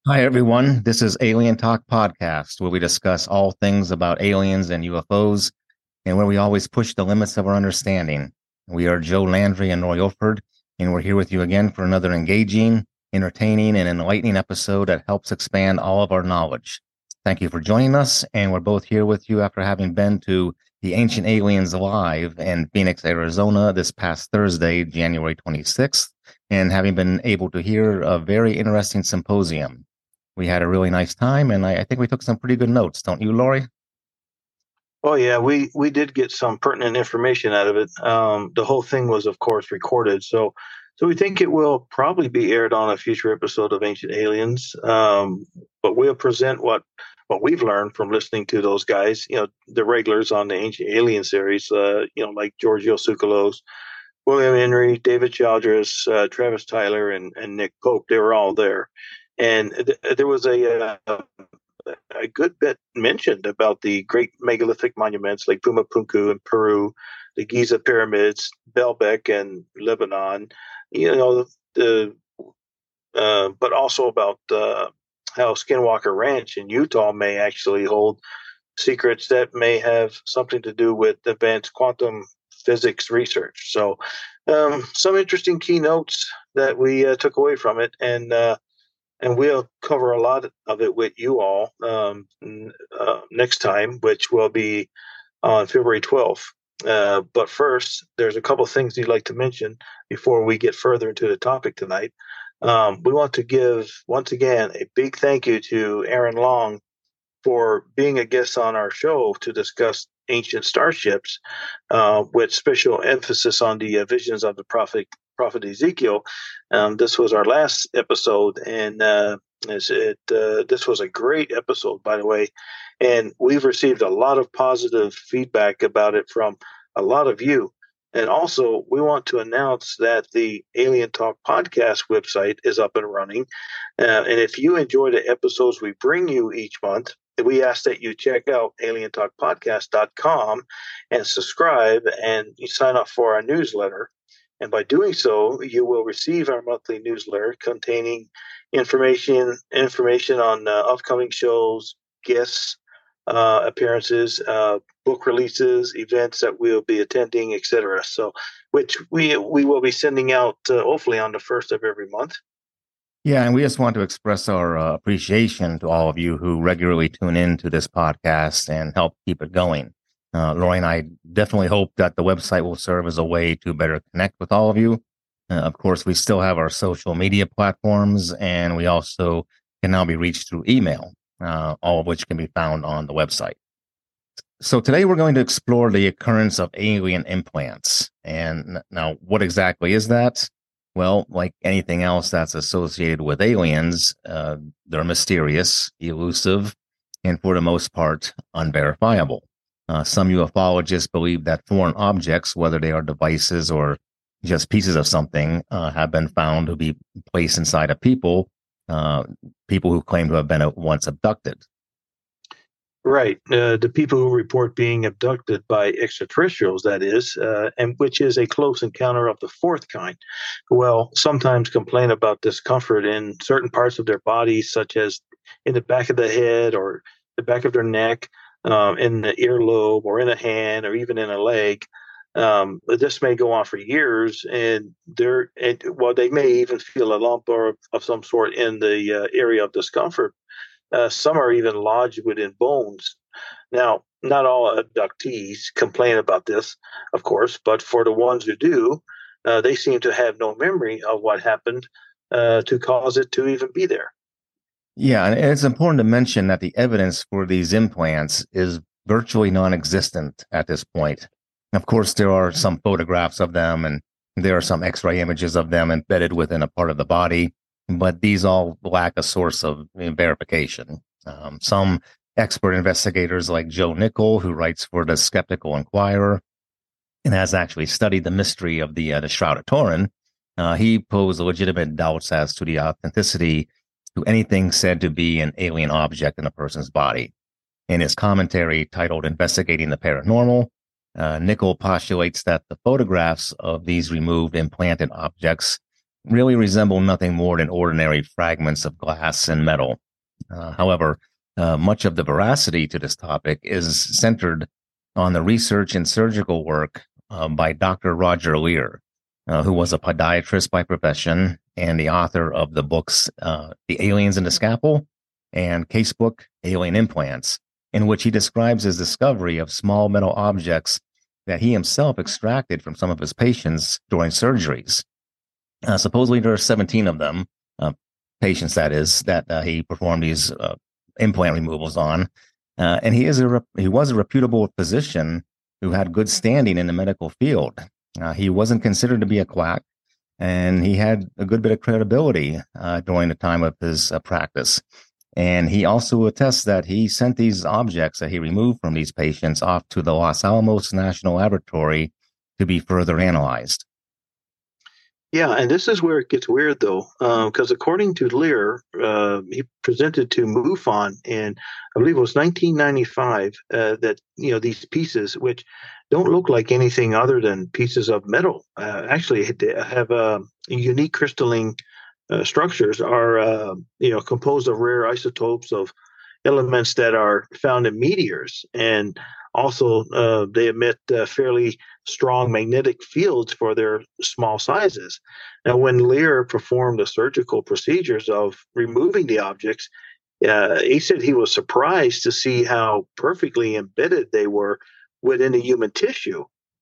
Hi, everyone. This is Alien Talk Podcast, where we discuss all things about aliens and UFOs, and where we always push the limits of our understanding. We are Joe Landry and Roy Ilford, and we're here with you again for another engaging, entertaining, and enlightening episode that helps expand all of our knowledge. Thank you for joining us, and we're both here with you after having been to the Ancient Aliens Live in Phoenix, Arizona this past Thursday, January 26th, and having been able to hear a very interesting symposium. We had a really nice time, and I think we took some pretty good notes, don't you, Lori? Oh yeah, we did get some pertinent information out of it. The whole thing was, of course, recorded, so we think it will probably be aired on a future episode of Ancient Aliens. But we'll present what we've learned from listening to those guys. The regulars on the Ancient Alien series. Like Giorgio Tsoukalos, William Henry, David Childress, Travis Tyler, and Nick Pope. They were all there, and there was a good bit mentioned about the great megalithic monuments like Pumapunku in Peru, the Giza pyramids, Baalbek and Lebanon. You know, the but also about how Skinwalker Ranch in Utah may actually hold secrets that may have something to do with advanced quantum physics research. So, some interesting keynotes that we took away from it, and we'll cover a lot of it with you all next time, which will be on February 12th. But first, there's a couple of things you'd like to mention before we get further into the topic tonight. We want to give, once again, a big thank you to Aaron Long for being a guest on our show to discuss ancient starships, with special emphasis on the visions of the prophet Ezekiel. This was our last episode, and this was a great episode, by the way. And we've received a lot of positive feedback about it from a lot of you. And also, we want to announce that the Alien Talk podcast website is up and running. And if you enjoy the episodes we bring you each month, we ask that you check out alientalkpodcast.com and subscribe, and you sign up for our newsletter. And by doing so, you will receive our monthly newsletter containing information on upcoming shows, guests, appearances, book releases, events that we'll be attending, etc. So, which we will be sending out hopefully on the first of every month. Yeah, and we just want to express our appreciation to all of you who regularly tune in to this podcast and help keep it going. Lori and I definitely hope that the website will serve as a way to better connect with all of you. Of course, we still have our social media platforms, and we also can now be reached through email, all of which can be found on the website. So today we're going to explore the occurrence of alien implants. And now, what exactly is that? Well, like anything else that's associated with aliens, they're mysterious, elusive, and for the most part, unverifiable. Some ufologists believe that foreign objects, whether they are devices or just pieces of something, have been found to be placed inside of people who claim to have been once abducted. Right. The people who report being abducted by extraterrestrials, that is, and which is a close encounter of the fourth kind, well, sometimes complain about discomfort in certain parts of their bodies, such as in the back of the head or the back of their neck, in the earlobe or in a hand or even in a leg. This may go on for years, and they may even feel a lump or of some sort in the area of discomfort. Some are even lodged within bones. Now, not all abductees complain about this, of course, but for the ones who do, they seem to have no memory of what happened to cause it to even be there. Yeah, and it's important to mention that the evidence for these implants is virtually non-existent at this point. Of course, there are some photographs of them, and there are some X-ray images of them embedded within a part of the body, but these all lack a source of verification. Some expert investigators like Joe Nickell, who writes for the Skeptical Inquirer and has actually studied the mystery of the Shroud of Turin, he posed legitimate doubts as to the authenticity to anything said to be an alien object in a person's body. In his commentary titled Investigating the Paranormal, Nickell postulates that the photographs of these removed implanted objects really resemble nothing more than ordinary fragments of glass and metal. However, much of the veracity to this topic is centered on the research and surgical work by Dr. Roger Leir, who was a podiatrist by profession and the author of the books The Aliens in the Scalpel and Casebook Alien Implants, in which he describes his discovery of small metal objects that he himself extracted from some of his patients during surgeries. Supposedly, there are 17 of them, patients that is, that he performed these implant removals on. And he was a reputable physician who had good standing in the medical field. He wasn't considered to be a quack, and he had a good bit of credibility during the time of his practice. And he also attests that he sent these objects that he removed from these patients off to the Los Alamos National Laboratory to be further analyzed. Yeah, and this is where it gets weird, though, because according to Lear, he presented to MUFON in, I believe it was 1995, that these pieces, which don't look like anything other than pieces of metal, actually have unique crystalline structures, are composed of rare isotopes of elements that are found in meteors, and also they emit fairly strong magnetic fields for their small sizes. Now, when Lear performed the surgical procedures of removing the objects, he said he was surprised to see how perfectly embedded they were within the human tissue.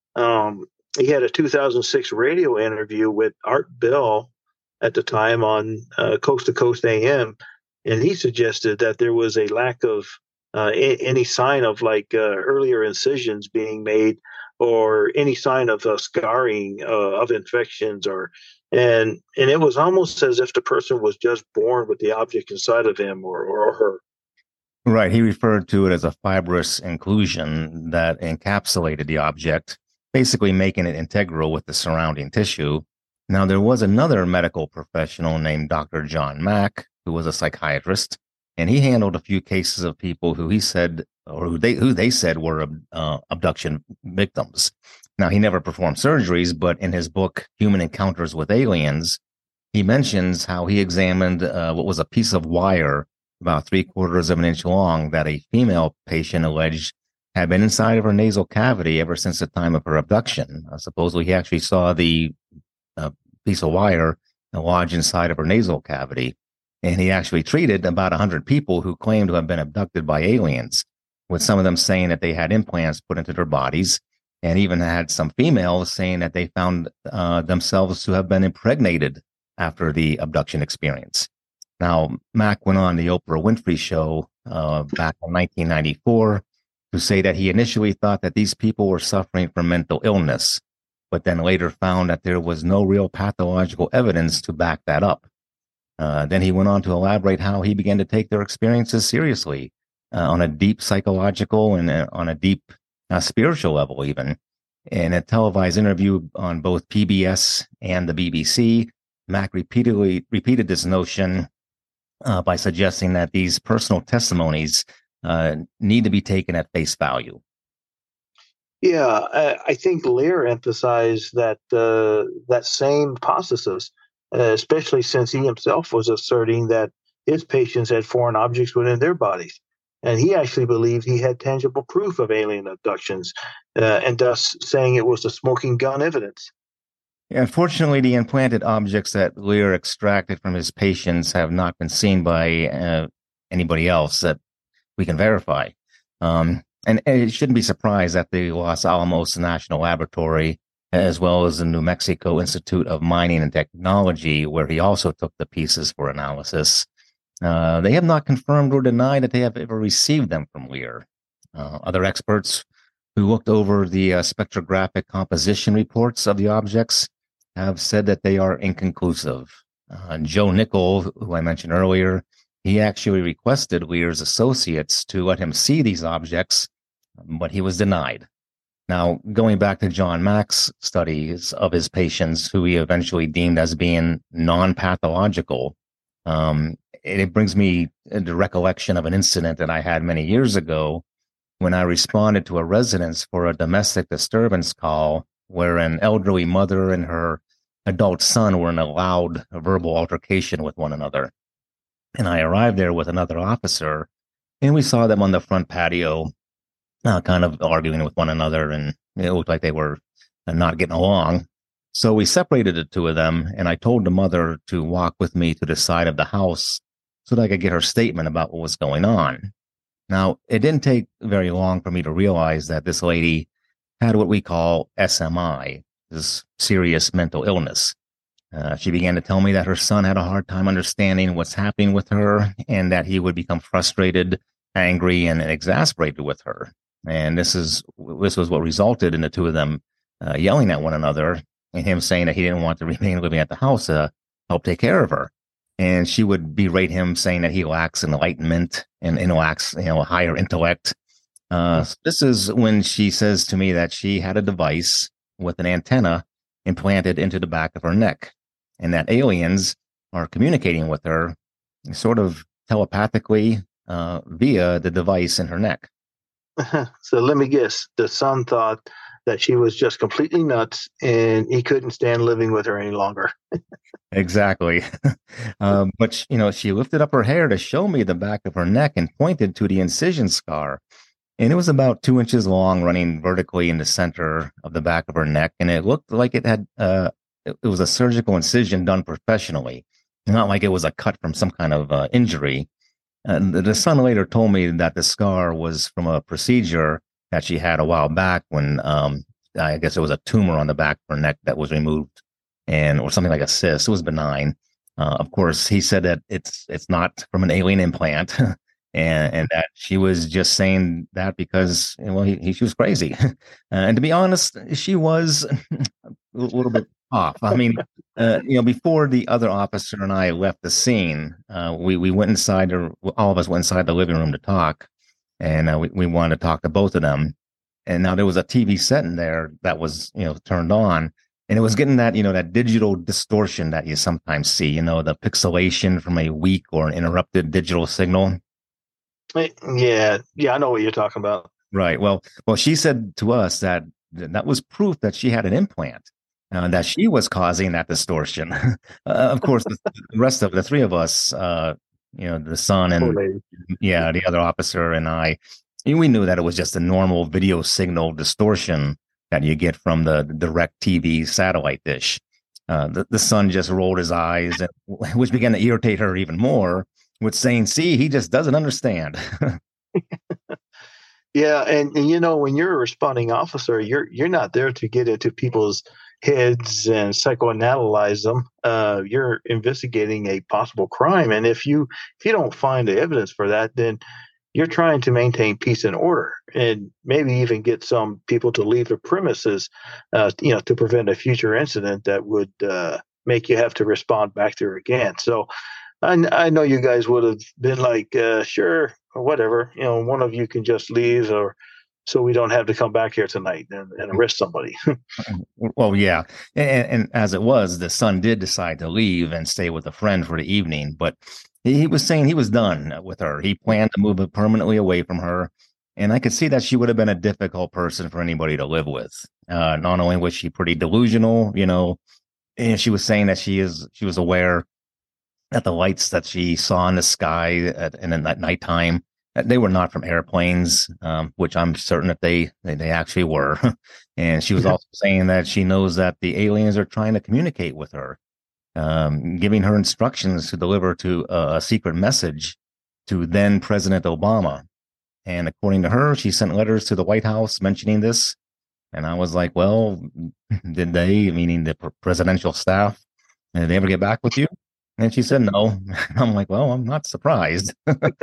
He had a 2006 radio interview with Art Bell at the time on Coast to Coast AM, and he suggested that there was a lack of any sign of earlier incisions being made, or any sign of scarring of infections, and it was almost as if the person was just born with the object inside of him or her. Right. He referred to it as a fibrous inclusion that encapsulated the object, basically making it integral with the surrounding tissue. Now, there was another medical professional named Dr. John Mack, who was a psychiatrist, and he handled a few cases of people who he said, or who they said were abduction victims. Now, he never performed surgeries, but in his book, Human Encounters with Aliens, he mentions how he examined what was a piece of wire about 3/4 of an inch long that a female patient alleged had been inside of her nasal cavity ever since the time of her abduction. Supposedly, he actually saw the piece of wire lodged inside of her nasal cavity. And he actually treated about 100 people who claimed to have been abducted by aliens, with some of them saying that they had implants put into their bodies, and even had some females saying that they found themselves to have been impregnated after the abduction experience. Now, Mack went on the Oprah Winfrey Show back in 1994 to say that he initially thought that these people were suffering from mental illness, but then later found that there was no real pathological evidence to back that up. Then he went on to elaborate how he began to take their experiences seriously on a deep psychological and on a deep spiritual level, even. In a televised interview on both PBS and the BBC, Mack repeated this notion by suggesting that these personal testimonies need to be taken at face value. Yeah, I think Lear emphasized that same hypothesis, especially since he himself was asserting that his patients had foreign objects within their bodies. And he actually believed he had tangible proof of alien abductions, and thus saying it was the smoking gun evidence. Unfortunately, the implanted objects that Lear extracted from his patients have not been seen by anybody else that we can verify. And it shouldn't be surprised that the Los Alamos National Laboratory, as well as the New Mexico Institute of Mining and Technology, where he also took the pieces for analysis, they have not confirmed or denied that they have ever received them from Lear. Other experts who looked over the spectrographic composition reports of the objects have said that they are inconclusive. Joe Nickell, who I mentioned earlier, he actually requested Lear's associates to let him see these objects, but he was denied. Now, going back to John Mack's studies of his patients, who he eventually deemed as being non-pathological, it brings me the recollection of an incident that I had many years ago when I responded to a residence for a domestic disturbance call where an elderly mother and her adult son were in a loud verbal altercation with one another. And I arrived there with another officer, and we saw them on the front patio, kind of arguing with one another, and it looked like they were not getting along. So we separated the two of them, and I told the mother to walk with me to the side of the house so that I could get her statement about what was going on. Now, it didn't take very long for me to realize that this lady had what we call SMI, this serious mental illness. She began to tell me that her son had a hard time understanding what's happening with her and that he would become frustrated, angry, and exasperated with her. And this was what resulted in the two of them yelling at one another and him saying that he didn't want to remain living at the house to help take care of her. And she would berate him, saying that he lacks enlightenment and lacks, higher intellect. This is when she says to me that she had a device with an antenna implanted into the back of her neck, and that aliens are communicating with her sort of telepathically via the device in her neck. So let me guess. The son thought that she was just completely nuts and he couldn't stand living with her any longer. Exactly. But, she lifted up her hair to show me the back of her neck and pointed to the incision scar. And it was about 2 inches long, running vertically in the center of the back of her neck. And it looked like it was a surgical incision done professionally, not like it was a cut from some kind of injury. And the son later told me that the scar was from a procedure that she had a while back when I guess it was a tumor on the back of her neck that was removed, or something like a cyst. It was benign. Of course, he said that it's not from an alien implant, and that she was just saying that because she was crazy. And to be honest, she was a little bit off. I mean, before the other officer and I left the scene, we went inside, or all of us went inside the living room to talk, and we wanted to talk to both of them. And now there was a TV set in there that was, turned on, and it was getting that, that digital distortion that you sometimes see, the pixelation from a weak or an interrupted digital signal. Yeah, I know what you're talking about. Right. Well, she said to us that was proof that she had an implant, that she was causing that distortion. Of course, the rest of the three of us, the son and the other officer and I, we knew that it was just a normal video signal distortion that you get from the direct TV satellite dish. The son just rolled his eyes, which began to irritate her even more, with saying, "See, he just doesn't understand." Yeah, and when you're a responding officer, you're not there to get into people's heads and psychoanalyze them. You're investigating a possible crime, and if you don't find the evidence for that, then you're trying to maintain peace and order, and maybe even get some people to leave the premises, to prevent a future incident that would make you have to respond back there again. So I know you guys would have been like, sure, or whatever, one of you can just leave, or so we don't have to come back here tonight and arrest somebody. Well, yeah. And as it was, the son did decide to leave and stay with a friend for the evening, but he was saying he was done with her. He planned to move permanently away from her. And I could see that she would have been a difficult person for anybody to live with. Not only was she pretty delusional, and she was saying that she was aware that the lights that she saw in the sky at nighttime, they were not from airplanes, which I'm certain that they actually were. And she was also saying that she knows that the aliens are trying to communicate with her, giving her instructions to deliver to a secret message to then President Obama. And according to her, she sent letters to the White House mentioning this. And I was like, well, did they, meaning the presidential staff, did they ever get back with you? And she said no. I'm like, well, I'm not surprised.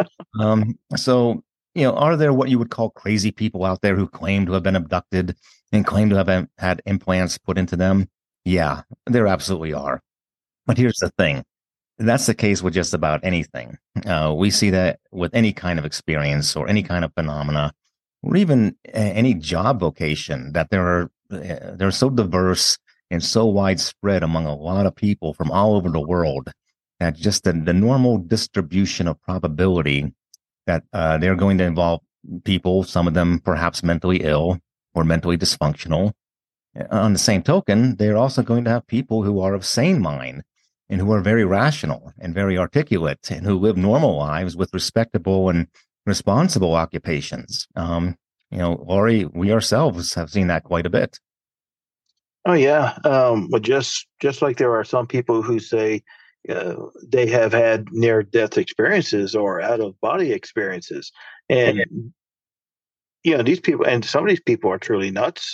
So, are there what you would call crazy people out there who claim to have been abducted and claim to have had implants put into them? Yeah, there absolutely are. But here's the thing. That's the case with just about anything. We see that with any kind of experience or any kind of phenomena, or even any job vocation, that they're so diverse and so widespread among a lot of people from all over the world that just the normal distribution of probability that they're going to involve people, some of them perhaps mentally ill or mentally dysfunctional, On the same token, they're also going to have people who are of sane mind and who are very rational and very articulate and who live normal lives with respectable and responsible occupations. Laurie, we ourselves have seen that quite a bit. Oh yeah, but just like there are some people who say they have had near death experiences or out of body experiences, and these people, and some of these people are truly nuts,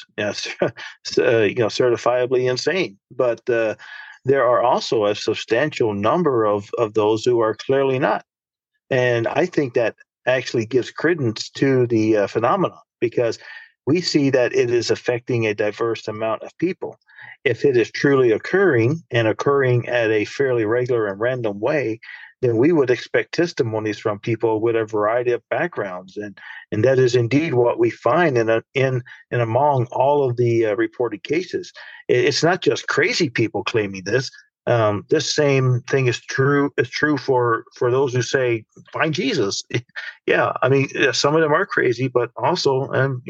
certifiably insane. But there are also a substantial number of those who are clearly not. And I think that actually gives credence to the phenomenon because we see that it is affecting a diverse amount of people. If it is truly occurring and occurring at a fairly regular and random way, then we would expect testimonies from people with a variety of backgrounds, and that is indeed what we find in and among all of the reported cases. It's not just crazy people claiming this. This same thing is true for those who say find Jesus. Yeah, I mean, some of them are crazy, but also,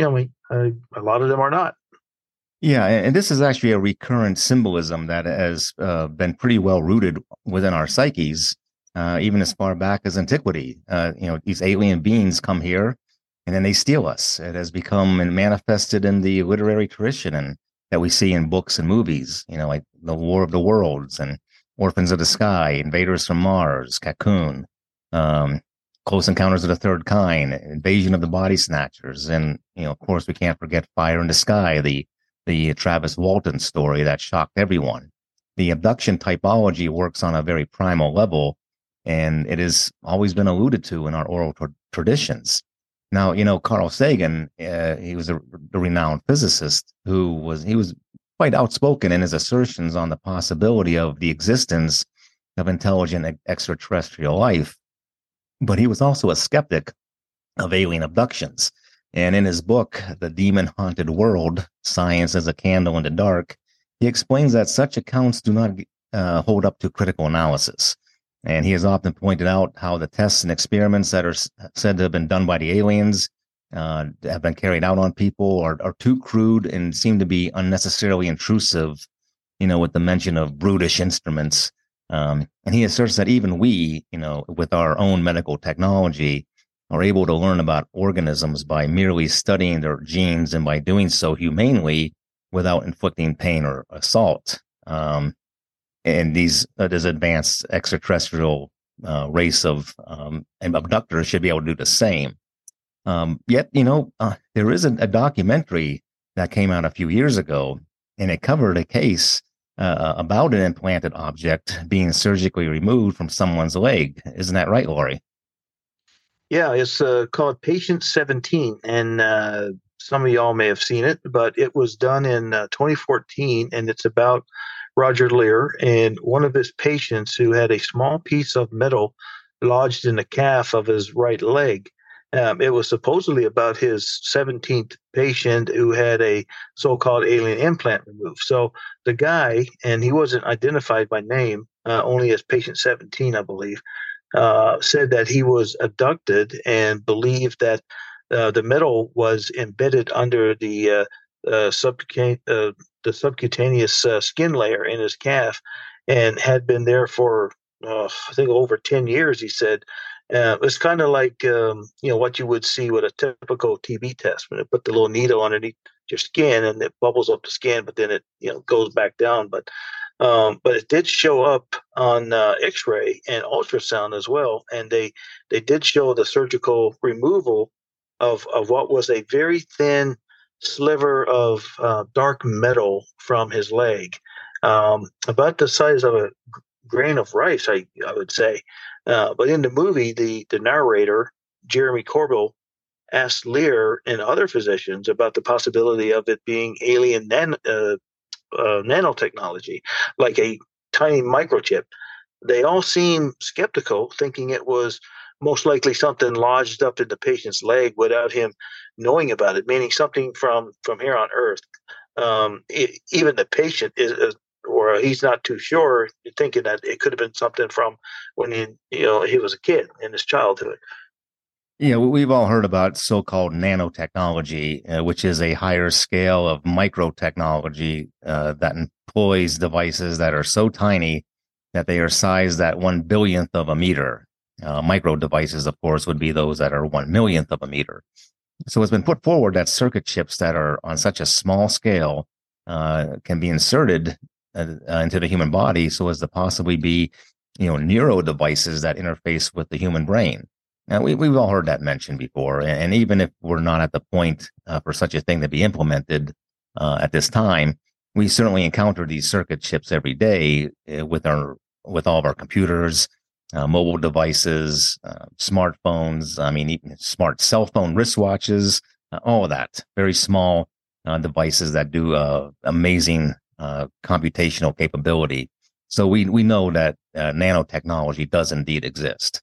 a lot of them are not. Yeah, and this is actually a recurrent symbolism that has been pretty well rooted within our psyches, even as far back as antiquity. These alien beings come here and then they steal us. It has become and manifested in the literary tradition and that we see in books and movies, like The War of the Worlds and Orphans of the Sky, Invaders from Mars, Cocoon, um, Close Encounters of the Third Kind, Invasion of the Body Snatchers, and of course, we can't forget Fire in the Sky, the Travis Walton story that shocked everyone. The abduction typology works on a very primal level, and it has always been alluded to in our oral traditions. Now, Carl Sagan, he was a renowned physicist he was quite outspoken in his assertions on the possibility of the existence of intelligent extraterrestrial life, but he was also a skeptic of alien abductions. And in his book, The Demon Haunted World Science as a Candle in the Dark, he explains that such accounts do not hold up to critical analysis. And he has often pointed out how the tests and experiments that are said to have been done by the aliens have been carried out on people are too crude and seem to be unnecessarily intrusive, with the mention of brutish instruments. And he asserts that even we, with our own medical technology, are able to learn about organisms by merely studying their genes and by doing so humanely without inflicting pain or assault. And this advanced extraterrestrial race of abductors should be able to do the same. Yet, there is a documentary that came out a few years ago, and it covered a case about an implanted object being surgically removed from someone's leg. Isn't that right, Laurie? Yeah, it's called Patient 17, and some of y'all may have seen it, but it was done in 2014, and it's about Roger Lear and one of his patients who had a small piece of metal lodged in the calf of his right leg. It was supposedly about his 17th patient who had a so-called alien implant removed. So the guy, and he wasn't identified by name, only as patient 17, I believe, said that he was abducted and believed that the metal was embedded under the subcutaneous skin layer in his calf and had been there for I think over 10 years. He said it's kind of like what you would see with a typical TB test when they put the little needle underneath your skin and it bubbles up the skin, but then it goes back down. But it did show up on X-ray and ultrasound as well, and they did show the surgical removal of what was a very thin sliver of dark metal from his leg, about the size of a grain of rice, I would say. But in the movie, the narrator Jeremy Corbell asked Lear and other physicians about the possibility of it being alien nanotechnology, like a tiny microchip. They all seem skeptical, thinking it was most likely something lodged up in the patient's leg without him knowing about it, meaning something from here on Earth. Even the patient or he's not too sure, thinking that it could have been something from when he was a kid in his childhood. Yeah, we've all heard about so-called nanotechnology, which is a higher scale of microtechnology that employs devices that are so tiny that they are sized at 1 billionth of a meter. Micro devices, of course, would be those that are 1 millionth of a meter. So it's been put forward that circuit chips that are on such a small scale can be inserted into the human body so as to possibly be, neuro devices that interface with the human brain. Now, we've all heard that mentioned before. And even if we're not at the point for such a thing to be implemented at this time, we certainly encounter these circuit chips every day with all of our computers, mobile devices, smartphones. I mean, even smart cell phone wristwatches, all of that. Very small devices that do amazing computational capability. So we know that nanotechnology does indeed exist.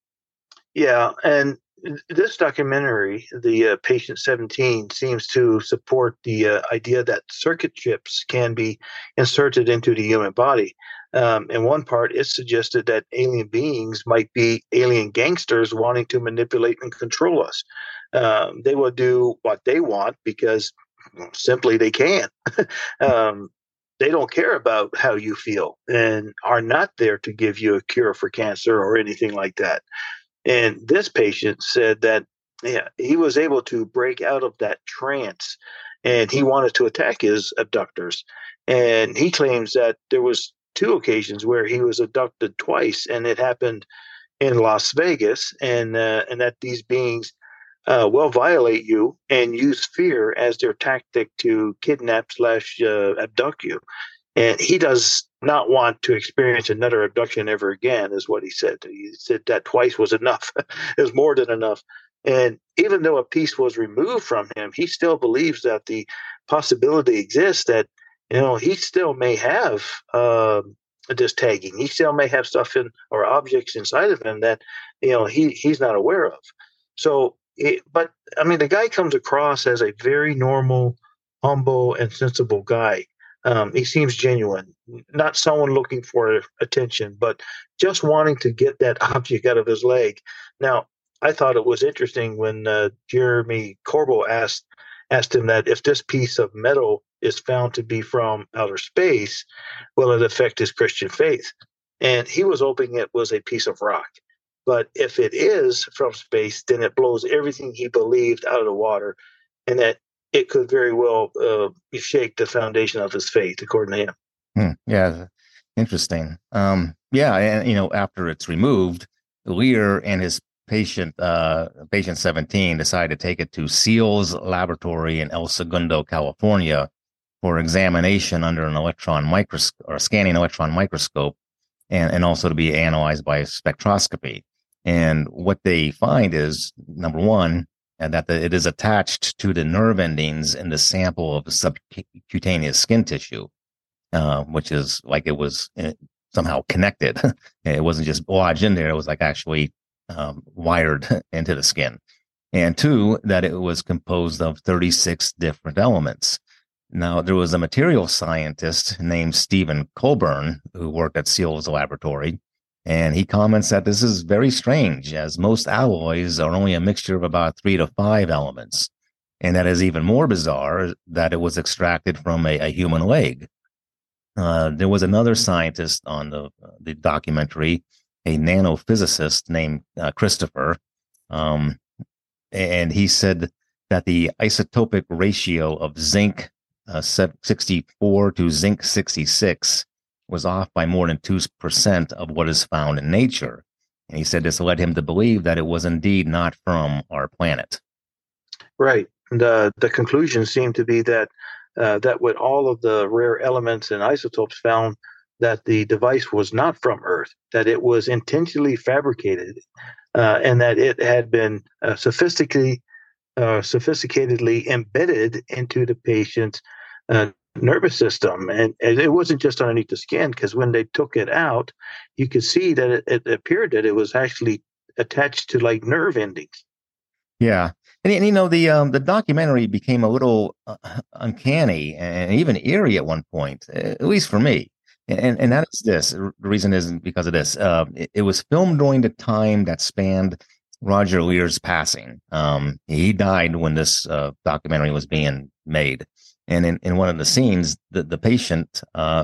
Yeah, and this documentary, the Patient 17, seems to support the idea that circuit chips can be inserted into the human body. In one part, it suggested that alien beings might be alien gangsters wanting to manipulate and control us. They will do what they want because simply they can. um, they don't care about how you feel and are not there to give you a cure for cancer or anything like that. And this patient said that, yeah, he was able to break out of that trance and he wanted to attack his abductors. And he claims that there was two occasions where he was abducted twice, and it happened in Las Vegas, and that these beings will violate you and use fear as their tactic to kidnap slash abduct you. And he does not want to experience another abduction ever again, is what he said. He said that twice was enough. It was more than enough. And even though a piece was removed from him, he still believes that the possibility exists that, he still may have this tagging. He still may have stuff in or objects inside of him that, he's not aware of. So, but I mean, the guy comes across as a very normal, humble, and sensible guy. He seems genuine, not someone looking for attention, but just wanting to get that object out of his leg. Now, I thought it was interesting when Jeremy Corbell asked him that if this piece of metal is found to be from outer space, will it affect his Christian faith? And he was hoping it was a piece of rock. But if it is from space, then it blows everything he believed out of the water, and that it could very well shake the foundation of his faith, according to him. Yeah, interesting. Yeah, and after it's removed, Lear and his patient 17, decided to take it to Seals Laboratory in El Segundo, California, for examination under an electron microscope or scanning electron microscope, and also to be analyzed by spectroscopy. And what they find is, number one, that it is attached to the nerve endings in the sample of the subcutaneous skin tissue, which is like it was somehow connected. It wasn't just lodged in there. It was like actually wired into the skin. And two, that it was composed of 36 different elements. Now, there was a material scientist named Stephen Colburn who worked at Seals Laboratory, and he comments that this is very strange, as most alloys are only a mixture of about 3 to 5 elements. And that is even more bizarre that it was extracted from a human leg. There was another scientist on the documentary, a nanophysicist named Christopher, and he said that the isotopic ratio of zinc 64 to zinc 66 was off by more than 2% of what is found in nature. And he said this led him to believe that it was indeed not from our planet. Right. The conclusion seemed to be that that with all of the rare elements and isotopes found, that the device was not from Earth, that it was intentionally fabricated, and that it had been sophisticatedly embedded into the patient's nervous system. And it wasn't just underneath the skin, because when they took it out, you could see that it appeared that it was actually attached to like nerve endings. Yeah. And the documentary became a little uncanny and even eerie at one point, at least for me. And that is this. The reason isn't because of this. It was filmed during the time that spanned Roger Lear's passing. He died when this documentary was being made. And in one of the scenes, the patient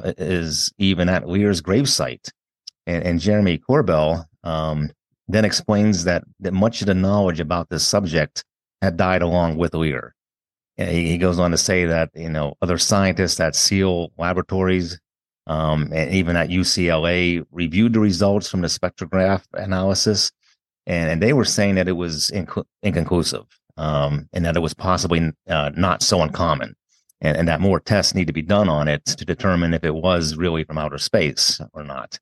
is even at Lear's gravesite. And Jeremy Corbell then explains that much of the knowledge about this subject had died along with Lear. And he goes on to say that, other scientists at SEAL Laboratories and even at UCLA reviewed the results from the spectrograph analysis, and they were saying that it was inconclusive, and that it was possibly not so uncommon, and that more tests need to be done on it to determine if it was really from outer space or not.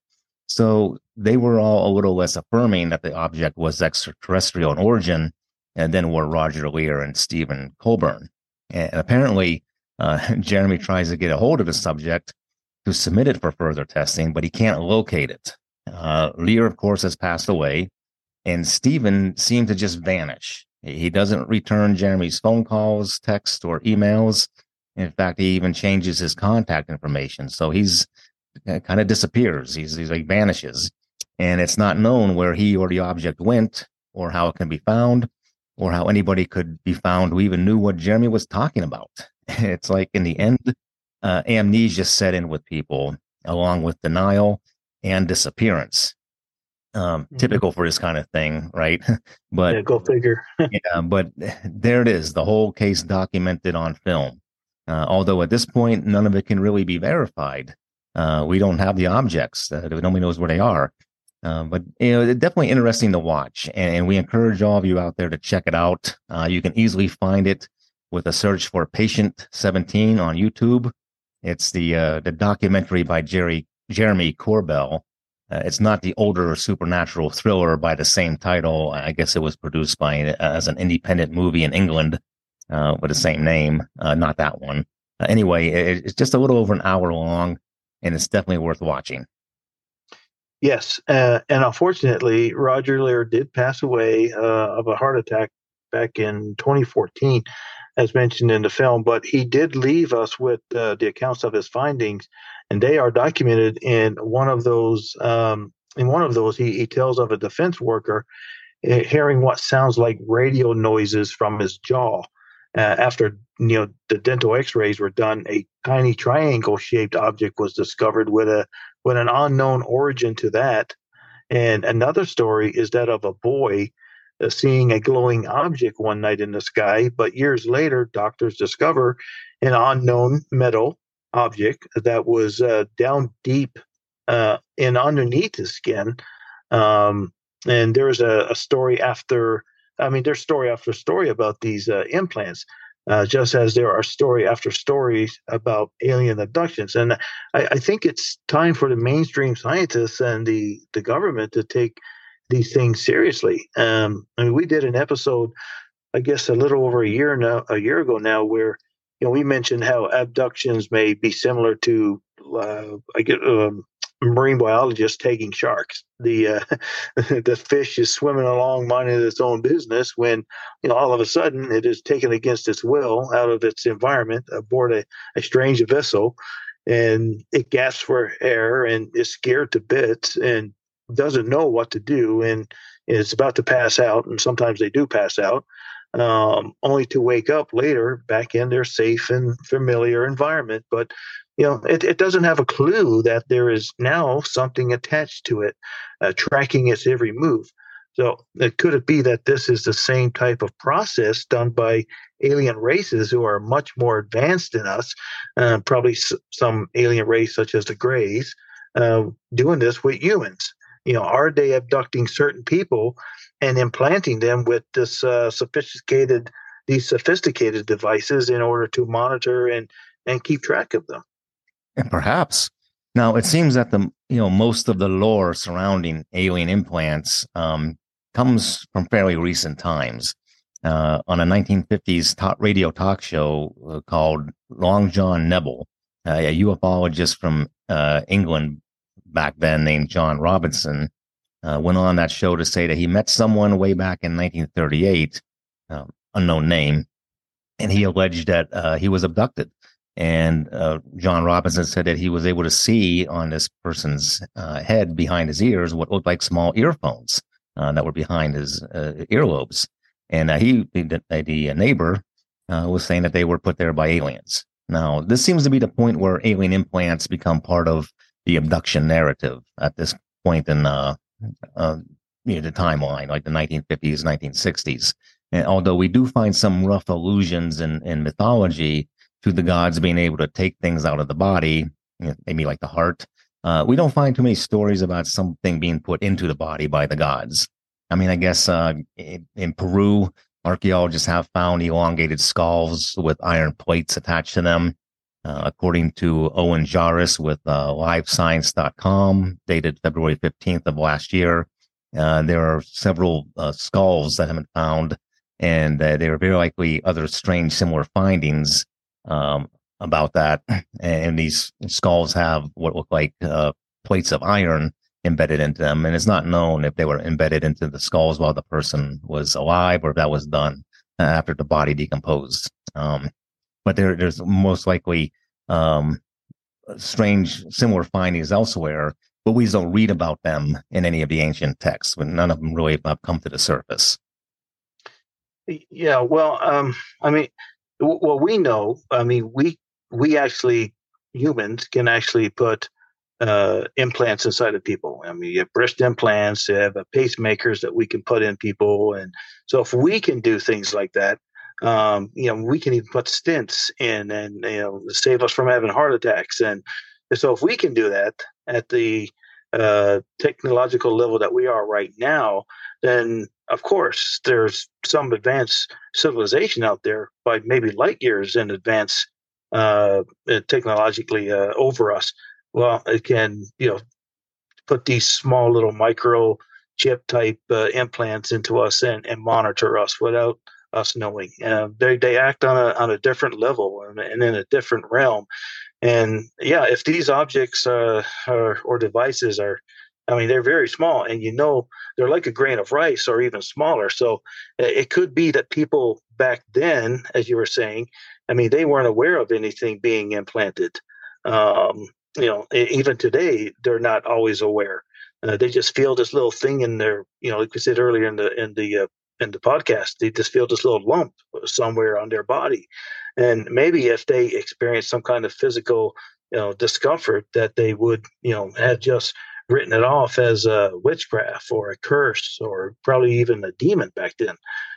So they were all a little less affirming that the object was extraterrestrial in origin than were Roger Lear and Stephen Colburn. And apparently, Jeremy tries to get a hold of the subject to submit it for further testing, but he can't locate it. Lear, of course, has passed away, and Stephen seemed to just vanish. He doesn't return Jeremy's phone calls, texts, or emails. In fact, he even changes his contact information. So he's kind of disappears. He's like vanishes. And it's not known where he or the object went, or how it can be found, or how anybody could be found who even knew what Jeremy was talking about. It's like in the end, amnesia set in with people, along with denial and disappearance. Typical for this kind of thing, right? But yeah, go figure. yeah, but there it is, the whole case documented on film. Although at this point, none of it can really be verified. We don't have the objects. Nobody knows where they are. But it's definitely interesting to watch, and we encourage all of you out there to check it out. You can easily find it with a search for Patient 17 on YouTube. It's the documentary by Jeremy Corbell. It's not the older supernatural thriller by the same title. I guess it was produced as an independent movie in England with the same name. Not that one. Anyway, it's just a little over an hour long, and it's definitely worth watching. Yes, and unfortunately, Roger Lear did pass away of a heart attack back in 2014, as mentioned in the film. But he did leave us with the accounts of his findings, and they are documented in one of those. He tells of a defense worker hearing what sounds like radio noises from his jaw. After the dental X-rays were done, a tiny triangle-shaped object was discovered with an unknown origin to that. And another story is that of a boy seeing a glowing object one night in the sky, but years later, doctors discover an unknown metal object that was down deep and underneath his skin. And there's a story after. There's story after story about these implants, just as there are story after stories about alien abductions. And I think it's time for the mainstream scientists and the government to take these things seriously. We did an episode, I guess, a little over a year ago now, where we mentioned how abductions may be similar to marine biologists taking sharks. The fish is swimming along minding its own business when all of a sudden it is taken against its will out of its environment aboard a strange vessel, and it gasps for air and is scared to bits and doesn't know what to do, and is about to pass out, and sometimes they do pass out, only to wake up later back in their safe and familiar environment. But it doesn't have a clue that there is now something attached to it, tracking its every move. So could it be that this is the same type of process done by alien races who are much more advanced than us, probably some alien race such as the Greys, doing this with humans? Are they abducting certain people and implanting them with this sophisticated devices in order to monitor and keep track of them? And perhaps. Now, it seems that most of the lore surrounding alien implants comes from fairly recent times. On a 1950s radio talk show called Long John Nebel, a ufologist from England back then named John Robinson went on that show to say that he met someone way back in 1938, unknown name, and he alleged that he was abducted. And John Robinson said that he was able to see on this person's head behind his ears what looked like small earphones. that were behind his earlobes. And the neighbor was saying that they were put there by aliens. Now, this seems to be the point where alien implants become part of the abduction narrative at this point in the timeline, like the 1950s, 1960s. And although we do find some rough allusions in mythology to the gods being able to take things out of the body, maybe like the heart, we don't find too many stories about something being put into the body by the gods. I mean, I guess in Peru, archaeologists have found elongated skulls with iron plates attached to them. According to Owen Jarvis with livescience.com, dated February 15th of last year, there are several skulls that have been found, and there are very likely other strange similar findings about that. And these skulls have what look like plates of iron embedded into them, and it's not known if they were embedded into the skulls while the person was alive or if that was done after the body decomposed. But there's most likely strange similar findings elsewhere, but we just don't read about them in any of the ancient texts. But none of them really have come to the surface. Yeah, well, I mean, well, we know. I mean, we actually, humans can actually put implants inside of people. I mean, you have breast implants, you have pacemakers that we can put in people, and so if we can do things like that, we can even put stents in, and save us from having heart attacks. And so, if we can do that at the technological level that we are right now, then of course there's some advanced civilization out there, by maybe light years in advance technologically over us. Well, it can, put these small little micro chip type implants into us and monitor us without us knowing. They act on a different level and in a different realm. And yeah, if these objects or devices are, I mean, they're very small, and they're like a grain of rice or even smaller. So it could be that people back then, as you were saying, I mean, they weren't aware of anything being implanted. Even today, they're not always aware. They just feel this little thing in their, like we said earlier in the podcast, they just feel this little lump somewhere on their body, and maybe if they experience some kind of physical, discomfort, that they would, have just written it off as a witchcraft or a curse or probably even a demon back then.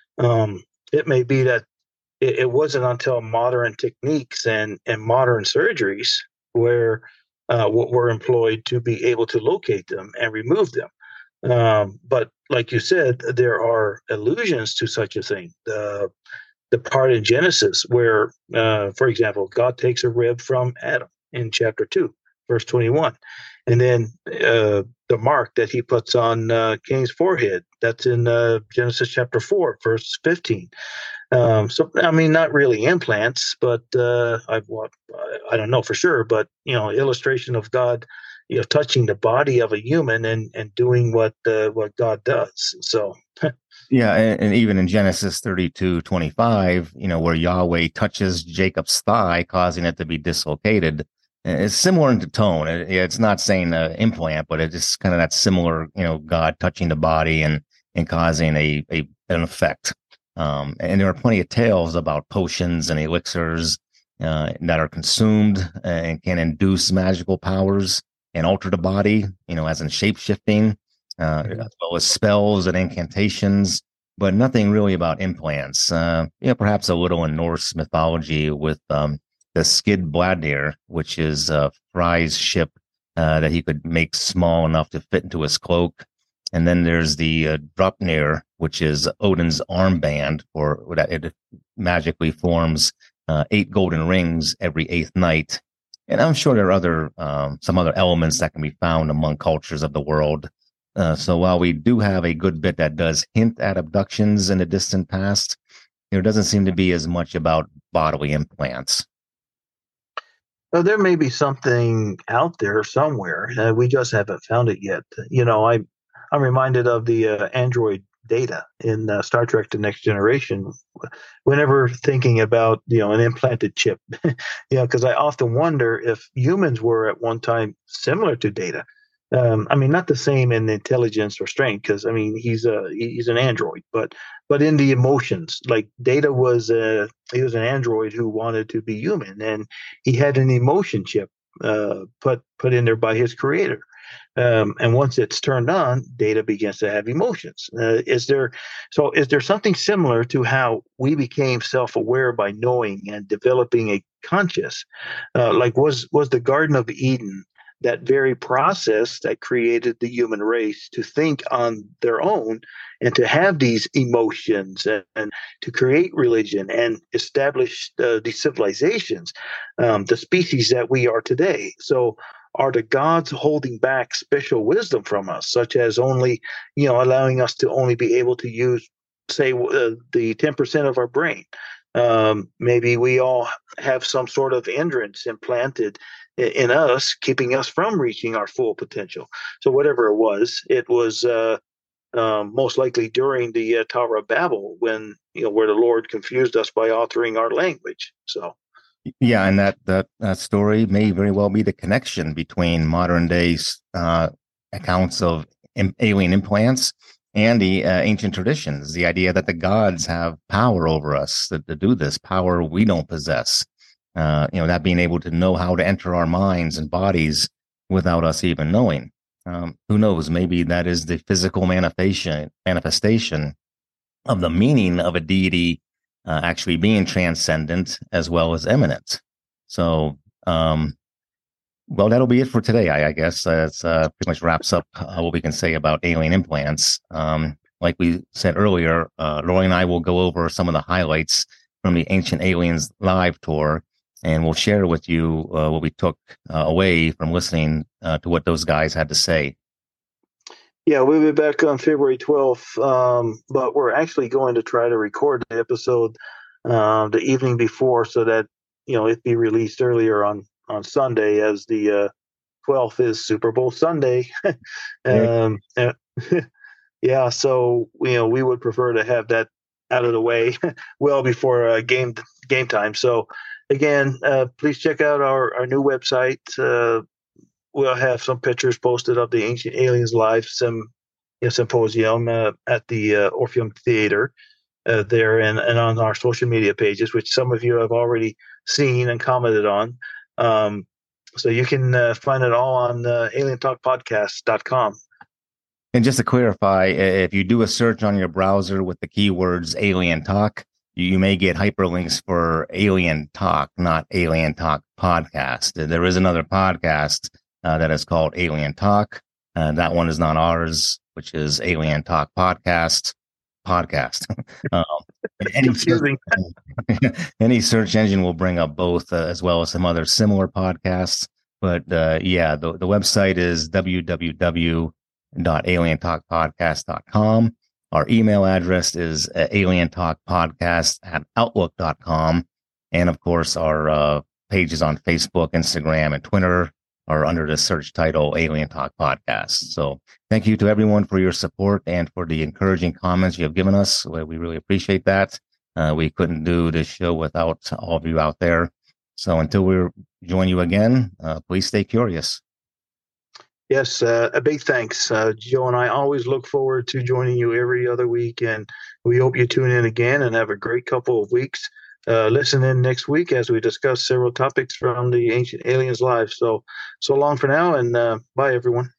It may be that it wasn't until modern techniques and modern surgeries where what were employed to be able to locate them and remove them. But like you said, there are allusions to such a thing. The part in Genesis where, for example, God takes a rib from Adam in chapter 2, verse 21. And then the mark that he puts on Cain's forehead, that's in Genesis chapter 4, verse 15. So, I mean, not really implants, but I don't know for sure, but, illustration of God, touching the body of a human and doing what God does. So, Yeah, and even in Genesis 32:25, where Yahweh touches Jacob's thigh, causing it to be dislocated, it's similar in tone. It's not saying implant, but it's kind of that similar, God touching the body and causing an effect. And there are plenty of tales about potions and elixirs that are consumed and can induce magical powers and alter the body, as in shape shifting, as well as spells and incantations, but nothing really about implants. Perhaps a little in Norse mythology with the Skidbladnir, which is Frey's ship that he could make small enough to fit into his cloak. And then there's the Draupnir, which is Odin's armband, or that it magically forms 8 golden rings every 8th night. And I'm sure there are some other elements that can be found among cultures of the world. So while we do have a good bit that does hint at abductions in the distant past, there doesn't seem to be as much about bodily implants. Well, there may be something out there somewhere. We just haven't found it yet. I'm reminded of the android Data in Star Trek: The Next Generation. Whenever thinking about an implanted chip, because I often wonder if humans were at one time similar to Data. I mean, not the same in intelligence or strength, because I mean he's an android, but in the emotions, like Data was he was an android who wanted to be human, and he had an emotion chip put in there by his creator. And once it's turned on, Data begins to have emotions. Is there something similar to how we became self-aware by knowing and developing a conscious? Like was the Garden of Eden that very process that created the human race to think on their own and to have these emotions and to create religion and establish these civilizations, the species that we are today? So are the gods holding back special wisdom from us, such as only, allowing us to only be able to use, say, the 10% of our brain? Maybe we all have some sort of hindrance implanted in us, keeping us from reaching our full potential. So whatever it was most likely during the Tower of Babel, when where the Lord confused us by altering our language. So Yeah, and that story may very well be the connection between modern day accounts of alien implants and the ancient traditions. The idea that the gods have power over us to do this power we don't possess. That being able to know how to enter our minds and bodies without us even knowing. Who knows? Maybe that is the physical manifestation of the meaning of a deity actually being transcendent as well as eminent. So, well, that'll be it for today, I guess. It's pretty much wraps up what we can say about alien implants. Like we said earlier, Lori and I will go over some of the highlights from the Ancient Aliens live tour, and we'll share with you what we took away from listening to what those guys had to say. yeah, we'll be back on February 12th, but we're actually going to try to record the episode the evening before, so that it be released earlier on Sunday, as the 12th is Super Bowl Sunday. um, uh, yeah, so we would prefer to have that out of the way well before game time. So again, please check out our new website. We'll have some pictures posted of the Ancient Aliens Live Symposium at the Orpheum Theater there, and on our social media pages, which some of you have already seen and commented on. So you can find it all on alientalkpodcast.com. And just to clarify, if you do a search on your browser with the keywords Alien Talk, you may get hyperlinks for Alien Talk, not Alien Talk Podcast. There is another podcast that is called Alien Talk. That one is not ours, which is Alien Talk Podcast. Any, Confusing. any search engine will bring up both, as well as some other similar podcasts. But yeah, the website is www.alientalkpodcast.com. Our email address is alientalkpodcast@outlook.com. And of course, our pages on Facebook, Instagram, and Twitter are under the search title Alien Talk Podcast. So thank you to everyone for your support and for the encouraging comments you have given us. We really appreciate that. We couldn't do this show without all of you out there. So until we join you again, please stay curious. Yes, a big thanks. Joe and I always look forward to joining you every other week, and we hope you tune in again and have a great couple of weeks. Listen in next week as we discuss several topics from the Ancient Aliens Live. So long for now, and bye, everyone.